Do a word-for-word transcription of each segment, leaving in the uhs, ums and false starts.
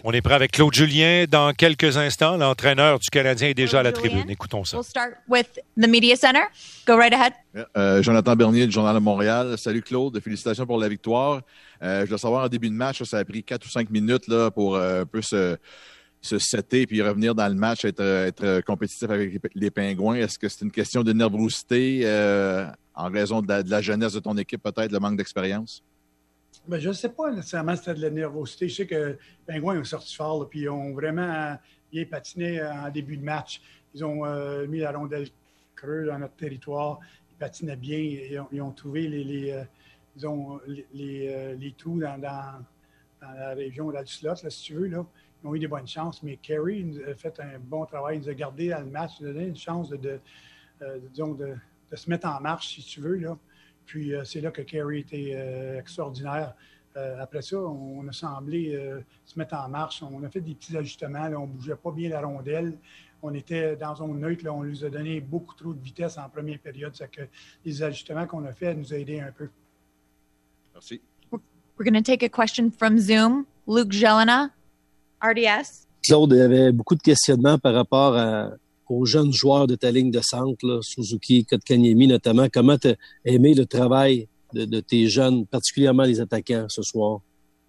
On est prêt avec Claude Julien. Dans quelques instants, l'entraîneur du Canadien est déjà Claude à la Julien. Tribune. Écoutons ça. We'll start with the media center. Go right ahead. Euh, Jonathan Bernier du Journal de Montréal. Salut Claude, félicitations pour la victoire. Euh, je dois savoir, en début de match, ça a pris quatre ou cinq minutes là, pour euh, un peu se, se setter puis revenir dans le match, être, être compétitif avec les, les Pingouins. Est-ce que c'est une question de nervosité euh, en raison de la, de la jeunesse de ton équipe, peut-être, le manque d'expérience? Ben, je ne sais pas nécessairement si c'était de la nervosité. Je sais que les Pingouins ont sorti fort, là, puis ils ont vraiment bien patiné en début de match. Ils ont euh, mis la rondelle creuse dans notre territoire. Ils patinaient bien. Ils ont, ils ont trouvé les, les, euh, ils ont, les, les, les trous dans, dans, dans la région là, du slot, là, si tu veux. Là. Ils ont eu des bonnes chances. Mais Carey nous a fait un bon travail. Il nous a gardé dans le match. Il nous a donné une chance de, de, euh, de, disons, de, de se mettre en marche, si tu veux, là. Puis euh, c'est là que Carey était euh, extraordinaire. Euh, après ça, on, on a semblé euh, se mettre en marche. On a fait des petits ajustements. Là. On ne bougeait pas bien la rondelle. On était dans zone neutre. Là. On lui a donné beaucoup trop de vitesse en première période. C'est que les ajustements qu'on a faits nous ont aidés un peu. Merci. We're going to take a question from Zoom. Luke Jelena, R D S. Claude, il y avait beaucoup de questionnements par rapport à... aux jeunes joueurs de ta ligne de centre, là, Suzuki, Kotkaniemi notamment. Comment tu as aimé le travail de, de tes jeunes, particulièrement les attaquants ce soir?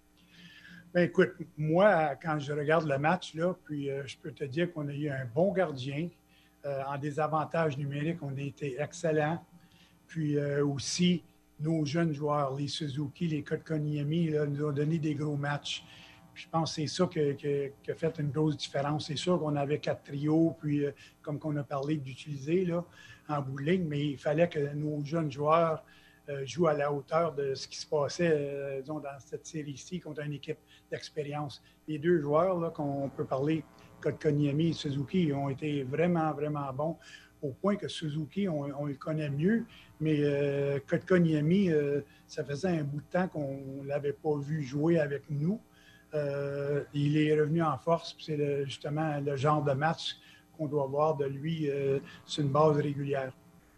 Bien, écoute, moi, quand je regarde le match, là, puis euh, je peux te dire qu'on a eu un bon gardien. Euh, en désavantage numérique, on a été excellents. Puis euh, aussi, nos jeunes joueurs, les Suzuki, les Kotkaniemi, là, nous ont donné des gros matchs. Je pense que c'est ça qui a fait une grosse différence. C'est sûr qu'on avait quatre trios, puis euh, comme qu'on a parlé d'utiliser là, en bout de ligne, mais il fallait que nos jeunes joueurs euh, jouent à la hauteur de ce qui se passait euh, disons, dans cette série-ci contre une équipe d'expérience. Les deux joueurs là, qu'on peut parler, Kotkaniemi et Suzuki, ont été vraiment, vraiment bons, au point que Suzuki, on, on le connaît mieux, mais euh, Kotkaniemi, euh, ça faisait un bout de temps qu'on ne l'avait pas vu jouer avec nous. Euh, il est revenu en force, puis c'est le, justement le genre de match qu'on doit voir de lui euh, sur une base régulière.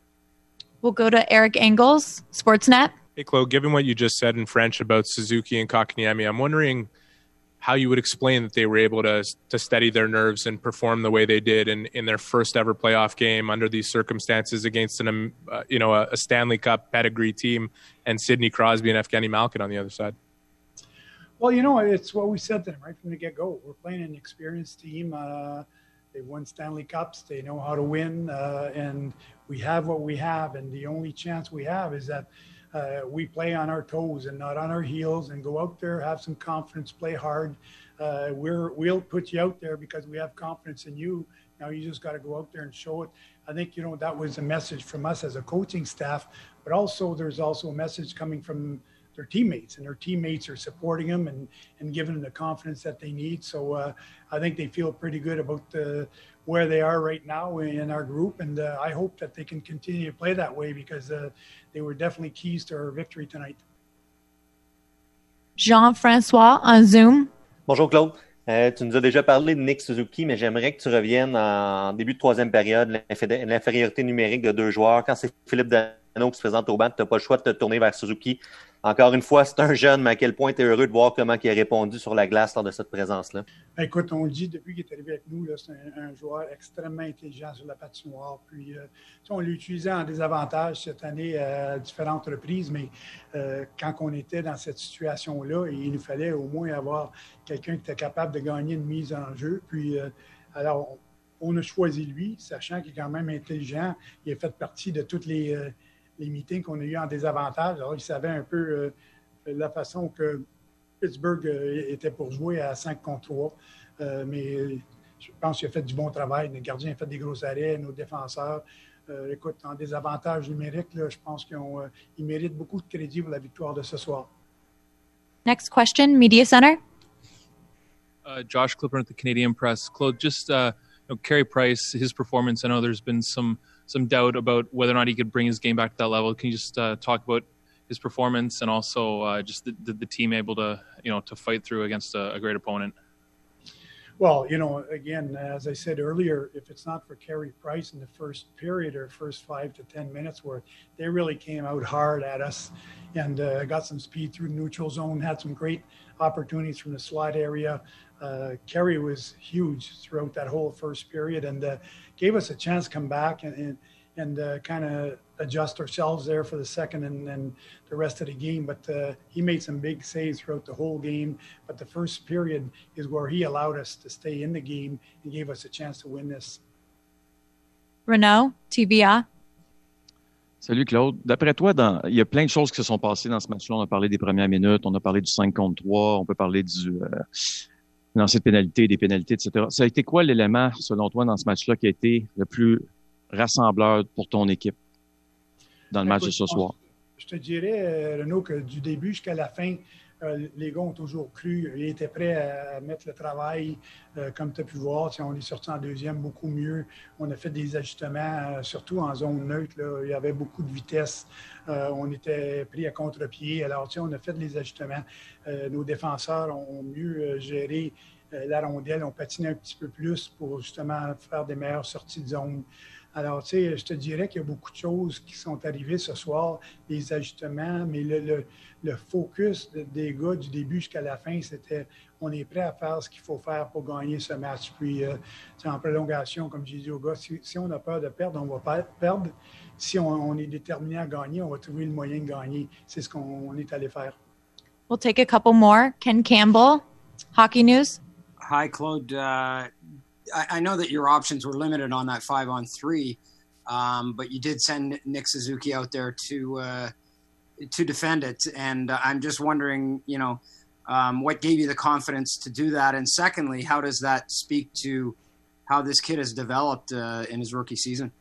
We'll go to Eric Engels, Sportsnet. Hey, Claude, given what you just said in French about Suzuki and Kotkaniemi, I'm wondering how you would explain that they were able to to steady their nerves and perform the way they did in, in their first ever playoff game under these circumstances against an, uh, you know, a, a Stanley Cup pedigree team and Sidney Crosby and Evgeny Malkin on the other side. Well, you know, it's what we said to them right from the get-go. We're playing an experienced team. Uh, they won Stanley Cups. They know how to win. Uh, and we have what we have. And the only chance we have is that uh, we play on our toes and not on our heels and go out there, have some confidence, play hard. Uh, we're, we'll put you out there because we have confidence in you. Now you just got to go out there and show it. I think, you know, that was a message from us as a coaching staff. But also there's also a message coming from their teammates, and their teammates are supporting them and, and giving them the confidence that they need. So uh, I think they feel pretty good about uh, where they are right now in our group, and uh, I hope that they can continue to play that way because uh, they were definitely keys to our victory tonight. Jean-François on Zoom. Bonjour Claude. Euh, tu nous as déjà parlé de Nick Suzuki, mais j'aimerais que tu reviennes en début de troisième période, l'infériorité numérique de deux joueurs. Quand c'est Philippe Danault qui se présente au banc, tu n'as pas le choix de te tourner vers Suzuki. Encore une fois, c'est un jeune, mais à quel point tu es heureux de voir comment il a répondu sur la glace lors de cette présence-là? Écoute, on le dit depuis qu'il est arrivé avec nous, là, c'est un, un joueur extrêmement intelligent sur la patinoire. Puis, euh, on l'a utilisé en désavantage cette année à différentes reprises, mais euh, quand on était dans cette situation-là, il nous fallait au moins avoir quelqu'un qui était capable de gagner une mise en jeu. Puis, euh, alors, on, on a choisi lui, sachant qu'il est quand même intelligent. Il a fait partie de toutes les... Euh, les meetings qu'on a eu en désavantage. Alors, il savait un peu euh, la façon que Pittsburgh euh, était pour jouer à cinq contre trois. Euh, mais euh, je pense qu'il a fait du bon travail. Nos gardiens ont fait des gros arrêts, nos défenseurs. Euh, écoute, en désavantage numérique, là, je pense qu'ils euh, méritent beaucoup de crédit pour la victoire de ce soir. Next question, Media Center. Uh, Josh Clipper at the Canadian Press. Claude, just uh, you know, Carey Price, his performance, I know there's been some some doubt about whether or not he could bring his game back to that level. Can you just uh, talk about his performance and also uh, just the, the, the team able to, you know, to fight through against a, a great opponent? Well, you know, again, as I said earlier, if it's not for Carey Price in the first period or first five to ten minutes where they really came out hard at us and uh, got some speed through the neutral zone, had some great opportunities from the slot area. uh, Kerry was huge throughout that whole first period and uh, gave us a chance to come back and, and, and uh, kind of adjust ourselves there for the second and, and the rest of the game. But uh, he made some big saves throughout the whole game. But the first period is where he allowed us to stay in the game and gave us a chance to win this. Renaud, T V A. Salut Claude. D'après toi, dans, il y a plein de choses qui se sont passées dans ce match-là. On a parlé des premières minutes, on a parlé du cinq contre trois, on peut parler du euh, lancer de pénalité, des pénalités, et cetera. Ça a été quoi l'élément, selon toi, dans ce match-là qui a été le plus rassembleur pour ton équipe dans le match de ce soir? Je te dirais, Renaud, que du début jusqu'à la fin, euh, les gars ont toujours cru. Ils étaient prêts à, à mettre le travail, euh, comme tu as pu voir. On est sorti en deuxième beaucoup mieux. On a fait des ajustements, euh, surtout en zone neutre. Là. Il y avait beaucoup de vitesse. Euh, on était pris à contre-pied. Alors, on a fait des ajustements. Euh, nos défenseurs ont mieux euh, géré euh, la rondelle, ont patiné un petit peu plus pour justement faire des meilleures sorties de zone. Alors, tu sais, je te dirais qu'il y a beaucoup de choses qui sont arrivées ce soir, des ajustements, mais le, le, le focus des gars du début jusqu'à la fin, c'était on est prêt à faire ce qu'il faut faire pour gagner ce match. Puis, euh, en prolongation, comme j'ai dit aux gars, si, si on a peur de perdre, on va pas perdre. Si on, on est déterminé à gagner, on va trouver le moyen de gagner. C'est ce qu'on est allé faire. We'll take a couple more. Ken Campbell, Hockey News. Hi, Claude. Uh, I, I know that your options were limited on that five on three, um, but you did send Nick Suzuki out there to uh, to defend it, and uh, I'm just wondering, you know, um, what gave you the confidence to do that, and secondly, how does that speak to how this kid has developed uh, in his rookie season?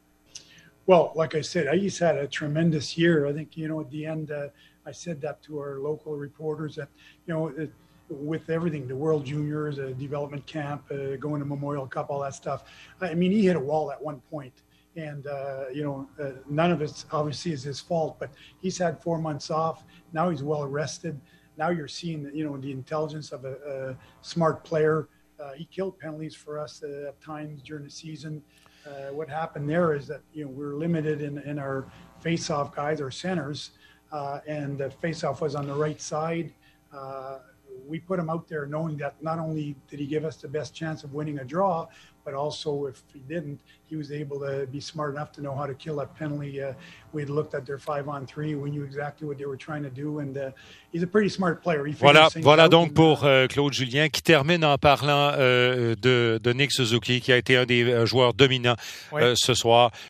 Well, like I said, he's had a tremendous year. I think, you know, at the end, uh, I said that to our local reporters that, you know, it, with everything, the World Juniors, a development camp, uh, going to Memorial Cup, all that stuff. I mean, he hit a wall at one point. And, uh, you know, uh, none of it obviously is his fault, but he's had four months off. Now he's well rested. Now you're seeing, you know, the intelligence of a, a smart player. Uh, he killed penalties for us uh, at times during the season. Uh, what happened there is that, you know, we're limited in, in our face-off guys, our centers, uh, and the face-off was on the right side. Uh, we put him out there knowing that not only did he give us the best chance of winning a draw, but also if he didn't, he was able to be smart enough to know how to kill that penalty. Uh, we had looked at their five on three. We knew exactly what they were trying to do, and uh, he's a pretty smart player. He voilà, voilà donc pour euh, Claude Julien qui termine en parlant euh, de, de Nick Suzuki, qui a été un des joueurs dominants oui. euh, ce soir.